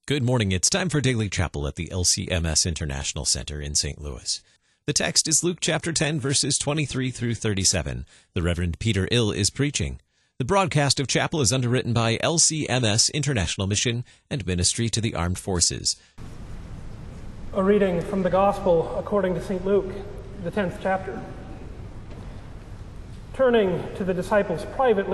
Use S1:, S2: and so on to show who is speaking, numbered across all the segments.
S1: Good morning. It's time for Daily Chapel at the LCMS International Center in St. Louis. The text is Luke chapter 10, verses 23 through 37. The Reverend Peter Ill is preaching. The broadcast of chapel is underwritten by LCMS International Mission and Ministry to the Armed Forces.
S2: A reading from the Gospel according to St. Luke, the 10th chapter. Turning to the disciples,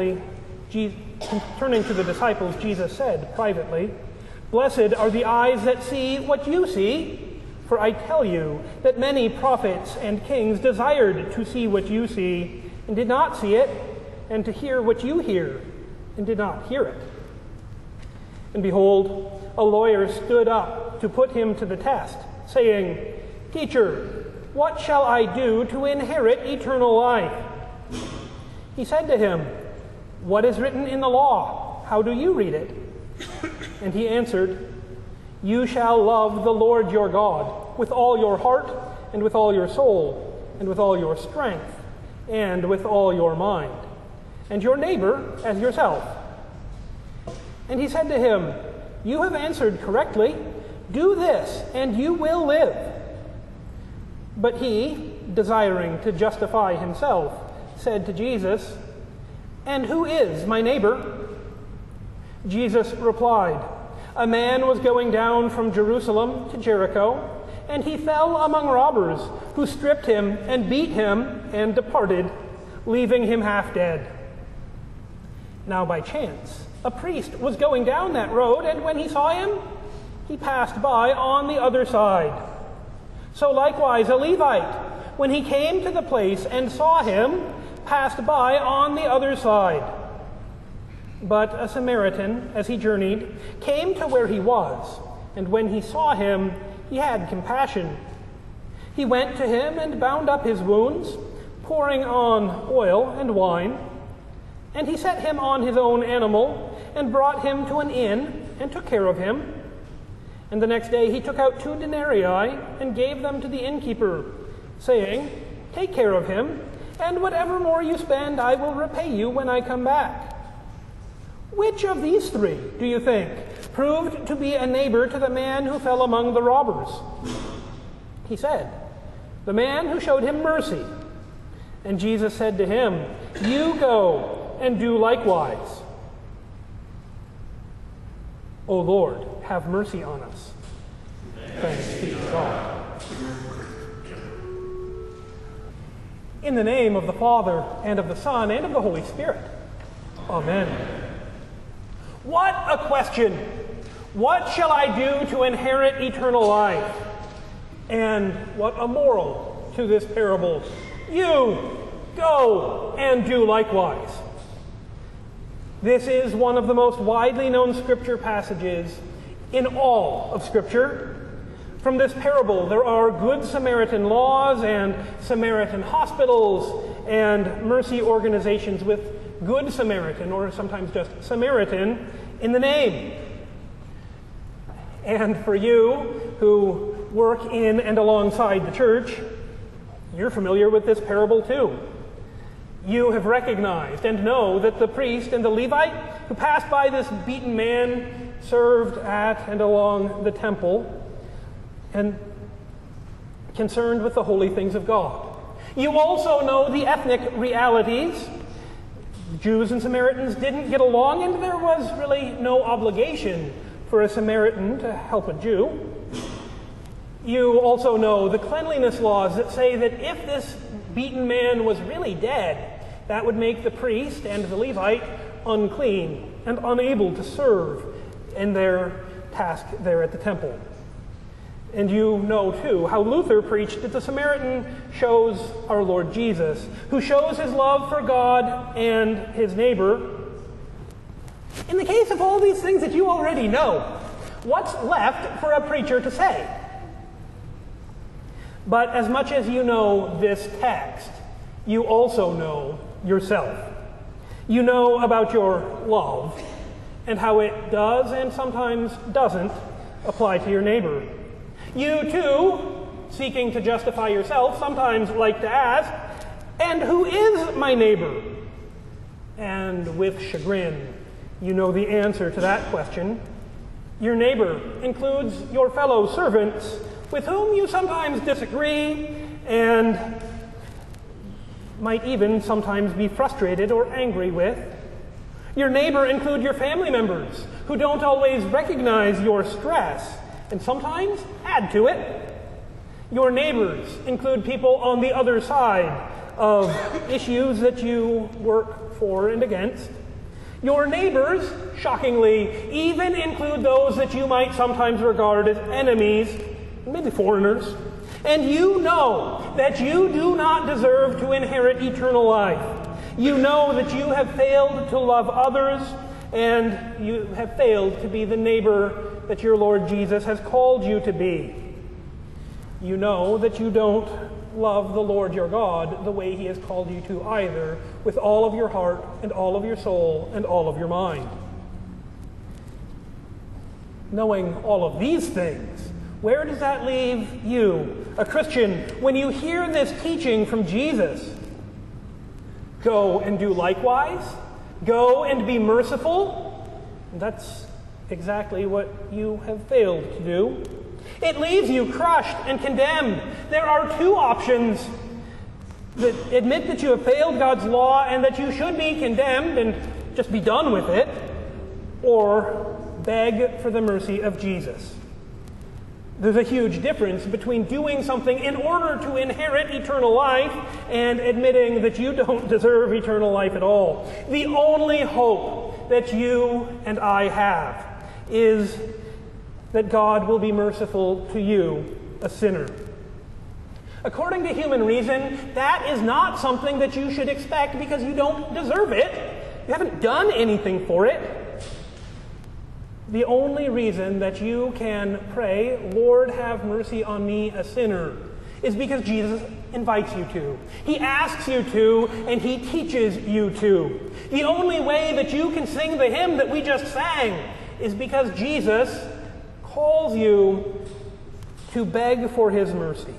S2: Jesus said privately, "Blessed are the eyes that see what you see, for I tell you that many prophets and kings desired to see what you see and did not see it, and to hear what you hear and did not hear it." And behold, a lawyer stood up to put him to the test, saying, "Teacher, what shall I do to inherit eternal life?" He said to him, "What is written in the law? How do you read it?" And he answered, "You shall love the Lord your God with all your heart and with all your soul and with all your strength and with all your mind, and your neighbor as yourself." And he said to him, "You have answered correctly. Do this, and you will live." But he, desiring to justify himself, said to Jesus, "And who is my neighbor?" Jesus replied, "A man was going down from Jerusalem to Jericho, and he fell among robbers, who stripped him and beat him and departed, leaving him half dead. Now by chance, a priest was going down that road, and when he saw him, he passed by on the other side. So likewise a Levite, when he came to the place and saw him, passed by on the other side. But a Samaritan, as he journeyed, came to where he was, and when he saw him, he had compassion. He went to him and bound up his wounds, pouring on oil and wine. And he set him on his own animal, and brought him to an inn, and took care of him. And the next day he took out 2 denarii, and gave them to the innkeeper, saying, 'Take care of him, and whatever more you spend I will repay you when I come back.' Which of these 3, do you think, proved to be a neighbor to the man who fell among the robbers?" He said, "The man who showed him mercy." And Jesus said to him, "You go and do likewise." O Lord, have mercy on us. Thanks be to God. In the name of the Father, and of the Son, and of the Holy Spirit. Amen. What a question! What shall I do to inherit eternal life? And what a moral to this parable. You go and do likewise. This is one of the most widely known scripture passages in all of Scripture. From this parable, there are Good Samaritan laws and Samaritan hospitals and mercy organizations with Good Samaritan, or sometimes just Samaritan, in the name. And for you who work in and alongside the church, you're familiar with this parable too. You have recognized and know that the priest and the Levite who passed by this beaten man served at and along the temple and concerned with the holy things of God. You also know the ethnic realities. Jews and Samaritans didn't get along, and there was really no obligation for a Samaritan to help a Jew. You also know the cleanliness laws that say that if this beaten man was really dead, that would make the priest and the Levite unclean and unable to serve in their task there at the temple. And you know, too, how Luther preached that the Samaritan shows our Lord Jesus, who shows his love for God and his neighbor. In the case of all these things that you already know, what's left for a preacher to say? But as much as you know this text, you also know yourself. You know about your love and how it does and sometimes doesn't apply to your neighbor. You, too, seeking to justify yourself, sometimes like to ask, "And who is my neighbor?" And with chagrin, you know the answer to that question. Your neighbor includes your fellow servants with whom you sometimes disagree and might even sometimes be frustrated or angry with. Your neighbor includes your family members who don't always recognize your stress and sometimes add to it. Your neighbors include people on the other side of issues that you work for and against. Your neighbors, shockingly, even include those that you might sometimes regard as enemies, maybe foreigners. And you know that you do not deserve to inherit eternal life. You know that you have failed to love others, and you have failed to be the neighbor that your Lord Jesus has called you to be. You know that you don't love the Lord your God the way he has called you to either, with all of your heart and all of your soul and all of your mind. Knowing all of these things, where does that leave you, a Christian, when you hear this teaching from Jesus? Go and do likewise? Go and be merciful? That's exactly what you have failed to do. It leaves you crushed and condemned. There are two options: that admit that you have failed God's law and that you should be condemned and just be done with it, or beg for the mercy of Jesus. There's a huge difference between doing something in order to inherit eternal life and admitting that you don't deserve eternal life at all. The only hope that you and I have is that God will be merciful to you, a sinner. According to human reason, that is not something that you should expect because you don't deserve it. You haven't done anything for it. The only reason that you can pray, "Lord, have mercy on me, a sinner," is because Jesus invites you to. He asks you to, and he teaches you to. The only way that you can sing the hymn that we just sang is because Jesus calls you to beg for his mercy.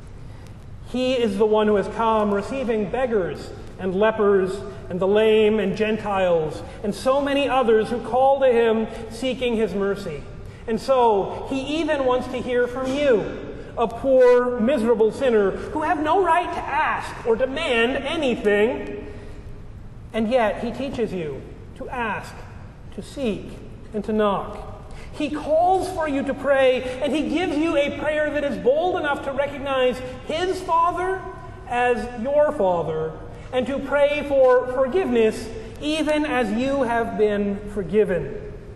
S2: He is the one who has come, receiving beggars and lepers and the lame and Gentiles and so many others who call to him seeking his mercy. And so he even wants to hear from you, a poor, miserable sinner who have no right to ask or demand anything. And yet he teaches you to ask, to seek, and to knock. He calls for you to pray, and he gives you a prayer that is bold enough to recognize his Father as your Father, and to pray for forgiveness even as you have been forgiven.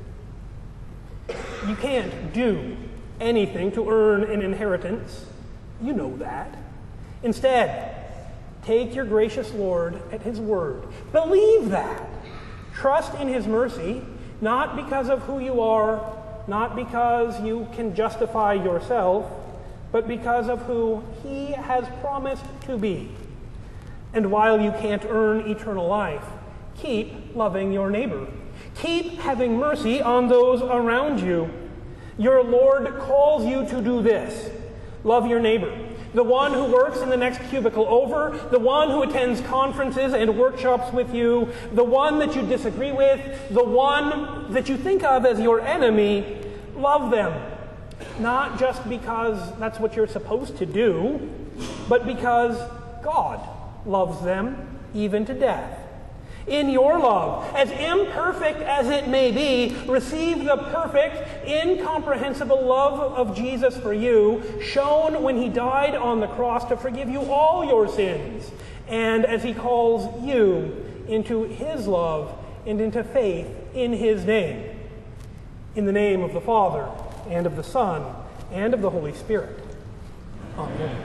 S2: You can't do anything to earn an inheritance. You know that. Instead, take your gracious Lord at his word. Believe that. Trust in his mercy, not because of who you are, not because you can justify yourself, but because of who he has promised to be. And while you can't earn eternal life, keep loving your neighbor. Keep having mercy on those around you. Your Lord calls you to do this. Love your neighbor. The one who works in the next cubicle over, the one who attends conferences and workshops with you, the one that you disagree with, the one that you think of as your enemy. Love them. Not just because that's what you're supposed to do, but because God loves them even to death. In your love, as imperfect as it may be, receive the perfect, incomprehensible love of Jesus for you, shown when he died on the cross to forgive you all your sins, and as he calls you into his love and into faith in his name. In the name of the Father, and of the Son, and of the Holy Spirit. Amen.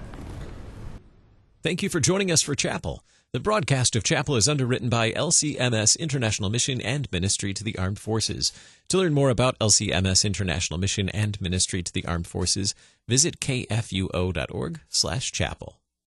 S1: Thank you for joining us for Chapel. The broadcast of Chapel is underwritten by LCMS International Mission and Ministry to the Armed Forces. To learn more about LCMS International Mission and Ministry to the Armed Forces, visit kfuo.org/chapel.